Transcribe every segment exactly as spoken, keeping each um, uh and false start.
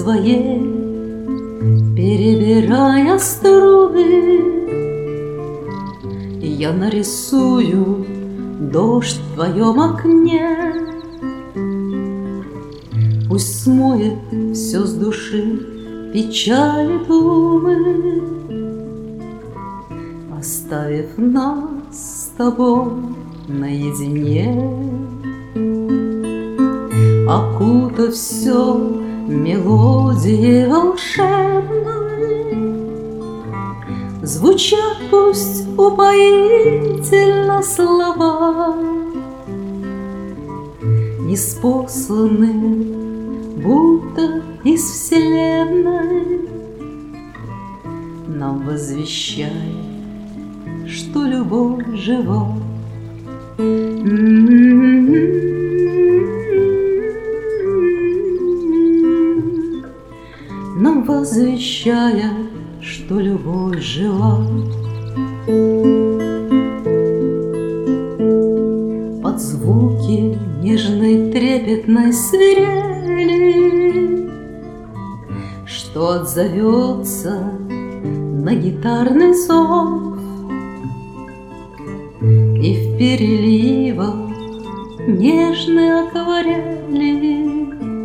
своей, перебирая струны, я нарисую дождь в твоем окне. Пусть смоет все с души печали, думы, оставив нас с тобой наедине, окутав все мелодией волшебной. Звучат пусть упоительно слова, неспосланные, будто из вселенной, нам возвещая, что любовь жива. Нам возвещая, что любовь жива. Под звуки нежной трепетной свирели, что отзовется на гитарный зов, и в переливах нежной акварели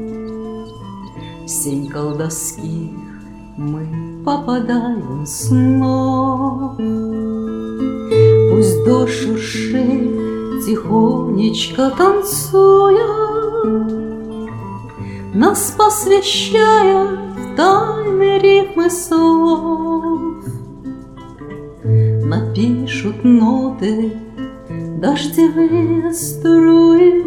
в сень колдовских мы попадаем снов. Пусть дождь шуршит тихонечко танцуя, нас посвящая в тайны рифмы слов. Напишут ноты дождевые струи,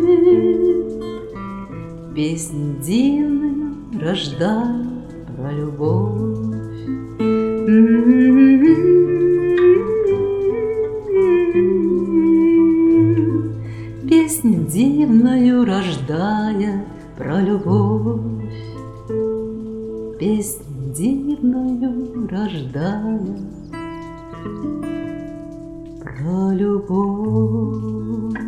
песнь дивную рождая про любовь. Песнь дивную рождая про любовь, песнь дивную рождая про любовь.